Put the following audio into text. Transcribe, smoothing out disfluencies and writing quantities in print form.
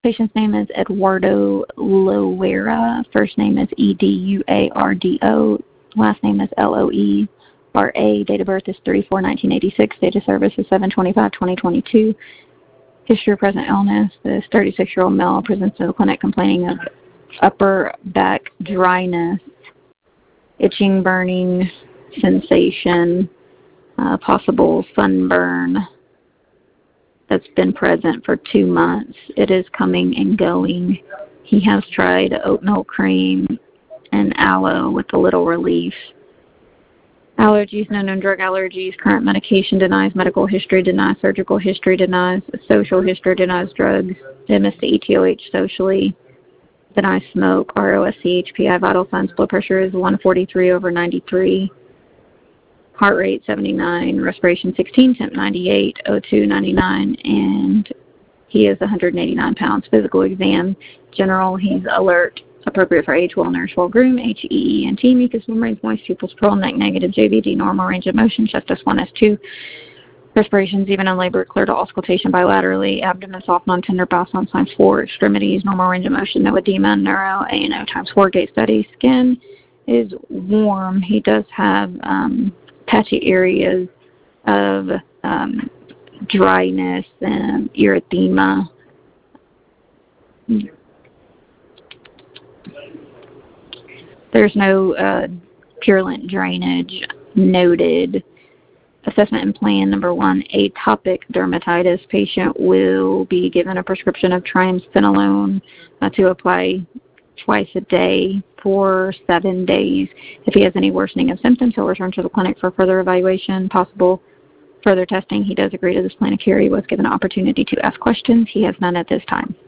Patient's name is Eduardo Loera. First name is Eduardo. Last name is Loera. Date of birth is 3/4/1986. Date of service is 7/25/2022. History of present illness. This 36-year-old male presents to the clinic complaining of upper back dryness, itching, burning sensation, possible sunburn that's been present for 2 months. It is coming and going. He has tried oatmeal cream and aloe with a little relief. Allergies, no known drug allergies. Current medication denies. Medical history denies. Surgical history denies. Social history denies drugs. MST, ETOH socially. Denies smoke. ROSC, HPI. Vital signs. Blood pressure is 143/93. Heart rate 79. Respiration 16. Temp 98. O2 99. And he is 189 pounds. Physical exam. General, he's alert. Appropriate for age, well nourished, well groomed, HEENT, mucus membranes moist, pupils pearl, neck negative, JVD, normal range of motion, chest S1, S2, respirations even in labor, clear to auscultation bilaterally, abdomen soft, non-tender, bowel sounds times 4, extremities, normal range of motion, no edema, neuro, ANO times 4, gait steady, skin is warm. He does have patchy areas of dryness and erythema. There's no purulent drainage noted. Assessment and plan number 1, atopic dermatitis. Patient will be given a prescription of triamcinolone to apply twice a day for 7 days. If he has any worsening of symptoms, he'll return to the clinic for further evaluation, possible further testing. He does agree to this plan of care. He was given an opportunity to ask questions. He has none at this time.